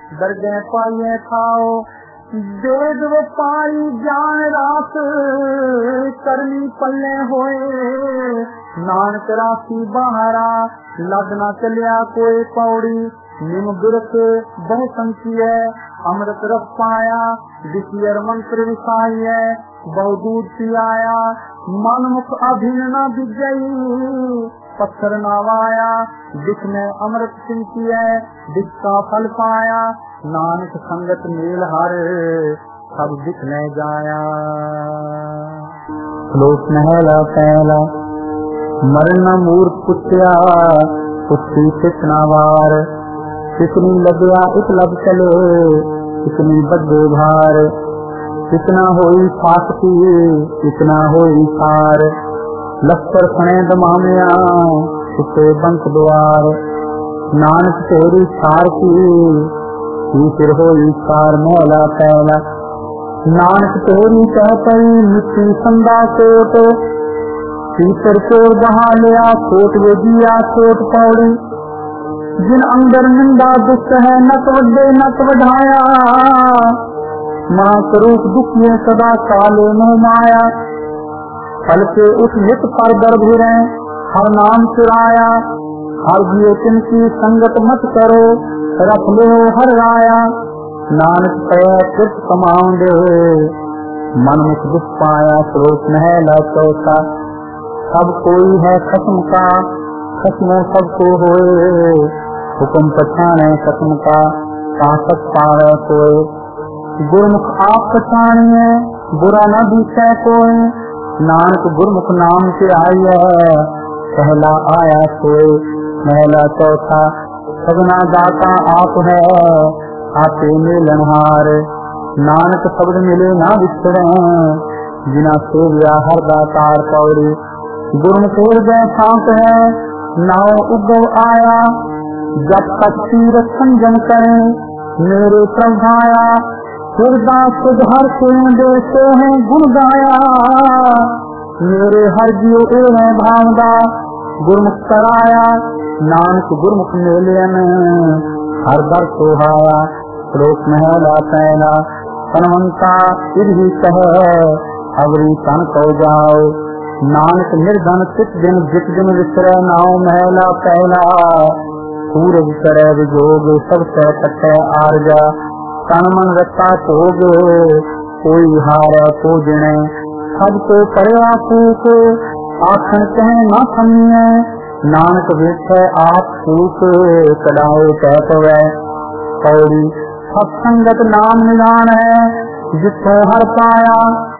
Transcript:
दरगे पाइए खाओ वेद व्यापारी जान रात करनी पल्ले होए नानक राशि बहारा लद न चलिया कोई पौड़ी निम बिरक बहु संख्य अमृत रस पाया विषयर मंत्र विषाई बहु दूध पियाया मन मुख अभिन न विजयी पत्थर नावाया दिख में अमृत सिंची दिख का फल पाया नानक संगत मेल हर सब दिखने जाया। श्लोक महला पहला मरण मूर्ख पुछया पुछी कितना वार कितनी लग्या इस लब चले कितनी बदे भार कितना होई फाकती कितना होई सार लश्कर खणे दमामिया किते बंक द्वार नानक तेरी सार की फिर होई सार महला पहला नानक तेरी कह पई मिट्टी संदा कोट तीसर को बहा लिया कोट वे दिया कोट पौड़ी जिन अंदर निंदा दुख है नक वड्डे नक वढ़ाया महास्वरूप दुखिए सदा काले मोह माया फल के उठ नित पर गर्भ रहे हर नाम चुराया हर जियो तिनकी संगत मत करो रख लो हर राया नानक कया कृत कमाऊंगे मन मुख दुख पाया। श्लोक महला चौथा सब कोई है खत्म का खत्मो सबको होए हुक्म पछाने खत्म का शासक पावे कोई गुरमुख आप पछानिए बुरा न दिखे कोई नानक गुरमुख नाम से आई है पहला आया सोए। महला चौथा सगना दाता आप है आपे मिलनहार नानक शब्द मिले ना विसरे जिना सेविया हर दातार पौड़ी गुरमुख हृदय शांत है नाव उगव आया जब तक तीर संजम करे मेरे प्रभाया हृदय सुधार के देते हैं गुण गाया मेरे हर जीव है भावदा गुरमुख कराया नानक गुरमुख मेलियन हर दर सोहाया। श्लोक महला पहला तनवंता इधि कह अवरी तन को जाओ नानक निर्धन चित दिन जित दिन विसरे नाव महला पहला सूरज करे विजोग सब से कटे आरजा तन मन रता भोग कोई हारे को जिणे सबको परया फूक आखन कहे न थमिए नानक वेखे आप फूक कदाए कह पवे पौड़ी सत्संगत नाम निदान है जिसको हर पाया